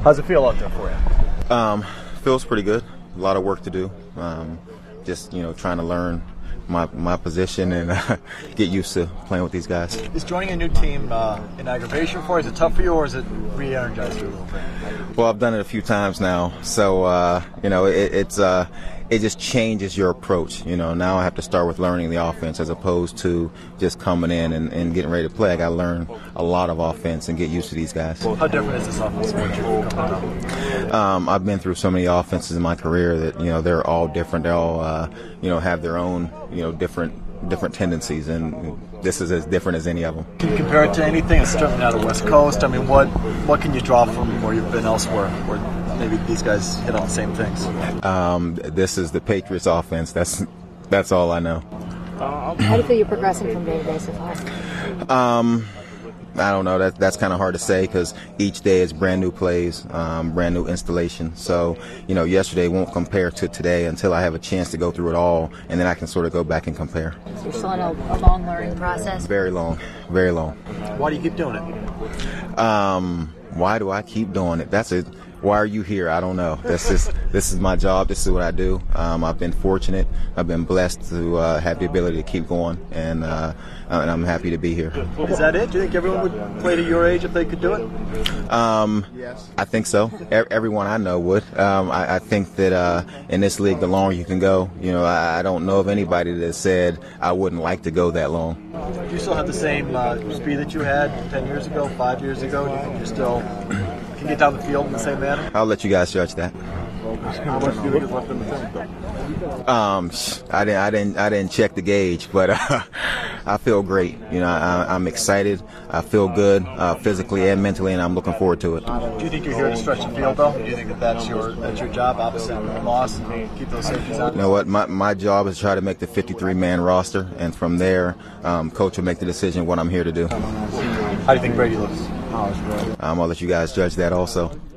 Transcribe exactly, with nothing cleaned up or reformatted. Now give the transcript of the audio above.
How's it feel out there for you? Um, feels pretty good. A lot of work to do. Um, just, you know, trying to learn my my position and uh, get used to playing with these guys. Is joining a new team uh, an aggravation for you? Is it tough for you, or is it re-energized you a little bit? Well, I've done it a few times now, so uh, you know, it, it's uh, it just changes your approach. You know, now I have to start with learning the offense as opposed to just coming in and, and getting ready to play. I got to learn a lot of offense and get used to these guys. How different is this offense from what you've coming up? Um, I've been through so many offenses in my career that, you know, they're all different. They all uh, you know, have their own, you know, different different tendencies, and this is as different as any of them. Can you compare it to anything? It's certainly not the West Coast. I mean, what what can you draw from where you've been elsewhere, where maybe these guys hit on the same things? Um, this is the Patriots offense. That's that's all I know. How do you feel you're progressing from day to day so far? Um, I don't know. That that's kind of hard to say because each day is brand new plays, um, brand new installation. So, you know, yesterday won't compare to today until I have a chance to go through it all, and then I can sort of go back and compare. So you're still in a, a long learning process? Very long, very long. Why do you keep doing it? Um, why do I keep doing it? That's it. Why are you here? I don't know. This is this is my job. This is what I do. Um, I've been fortunate. I've been blessed to uh, have the ability to keep going, and uh, and I'm happy to be here. Is that it? Do you think everyone would play to your age if they could do it? Um, I think so. E- everyone I know would. Um, I, I think that uh, in this league, the longer you can go, you know, I, I don't know of anybody that said I wouldn't like to go that long. Do you still have the same uh, speed that you had ten years ago, five years ago? Do you think you're still can get down the field in the same manner? I'll let you guys judge that. How much do you think is left in the tank, though? Um, I didn't, I didn't, I didn't check the gauge, but uh, I feel great. You know, I, I'm excited. I feel good, uh, physically and mentally, and I'm looking forward to it. Do you think you're here to stretch the field, though? Do you think that that's your that's your job, opposite of Moss, and keep those safeties on? You know what? My my job is to try to make the fifty-three man roster, and from there, um, coach will make the decision what I'm here to do. How do you think Brady looks? Um, I'll let you guys judge that also.